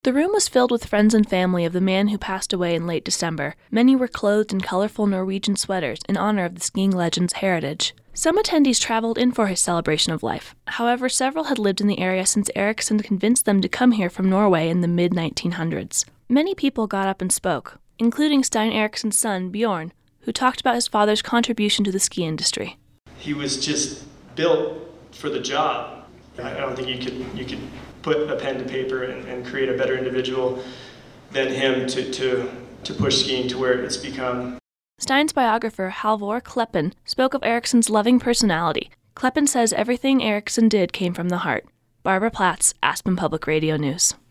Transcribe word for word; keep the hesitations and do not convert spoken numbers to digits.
The room was filled with friends and family of the man who passed away in late December. Many were clothed in colorful Norwegian sweaters in honor of the skiing legend's heritage. Some attendees traveled in for his celebration of life. However, several had lived in the area since Eriksson convinced them to come here from Norway in the mid nineteen hundreds. Many people got up and spoke, including Stein Eriksson's son, Bjorn, who talked about his father's contribution to the ski industry. He was just built for the job. I don't think you could you could put a pen to paper and, and create a better individual than him to, to, to push skiing to where it's become. Stein's biographer, Halvor Kleppen, spoke of Eriksson's loving personality. Kleppen says everything Eriksson did came from the heart. Barbara Platz, Aspen Public Radio News.